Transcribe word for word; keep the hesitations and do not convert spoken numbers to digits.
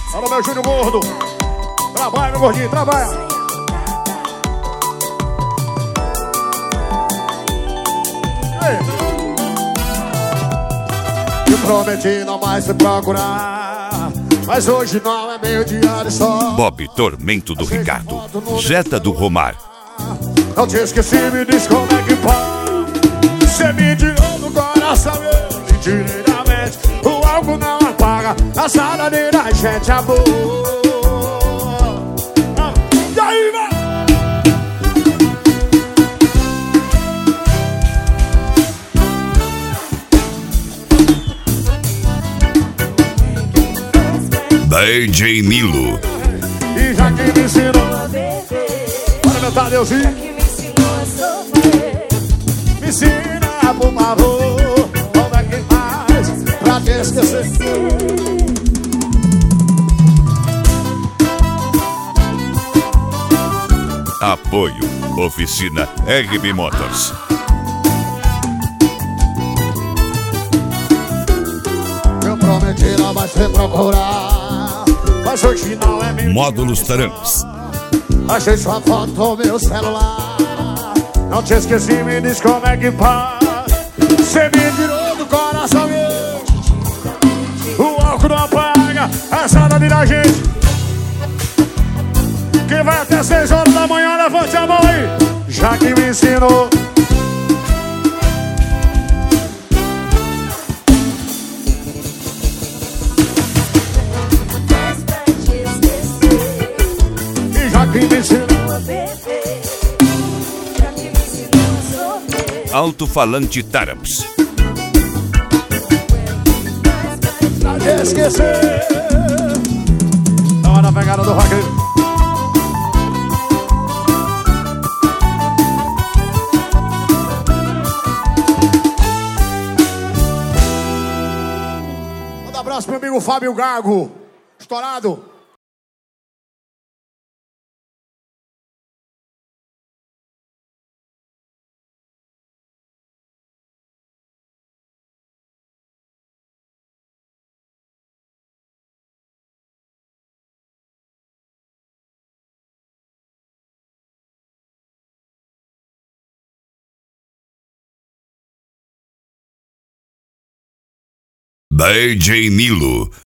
Alô, meu Júnior Gordo. Trabalha, meu gordinho, trabalha. Eu prometi não mais te procurar, mas hoje não é meu dia de sol. Bob Tormento do Ricardo, Jeta do Romar. Não te esqueci, me diz como é que pode. Você me tirou do coração, eu me tirei da mente. O álcool não apaga a saudade da gente, amor. E aí, vai! D J Nilo. E já que me ensinou a beber, para meu Tadeuzinho, já que me ensinou a sofrer, me ensina, por favor, como é que faz pra te esquecer. Apoio Oficina R B Motors. Eu prometi não mais te procurar, mas hoje não é meu. Módulos Taramps. Achei sua foto no meu celular. Não te esqueci, me diz como é que faz. Você me tirou do coração, meu. O álcool não apaga a saudade da gente. Quem vai até seis horas da manhã, levante a mão aí. Já que me ensinou. Que me ensinou a beber, já que me ensinou a sofrer. Alto-falante Taramps. Pra te esquecer. Tava na pegada do vaqueiro. Manda um abraço pro meu amigo Fábio Gago. Estourado. D J Nilo,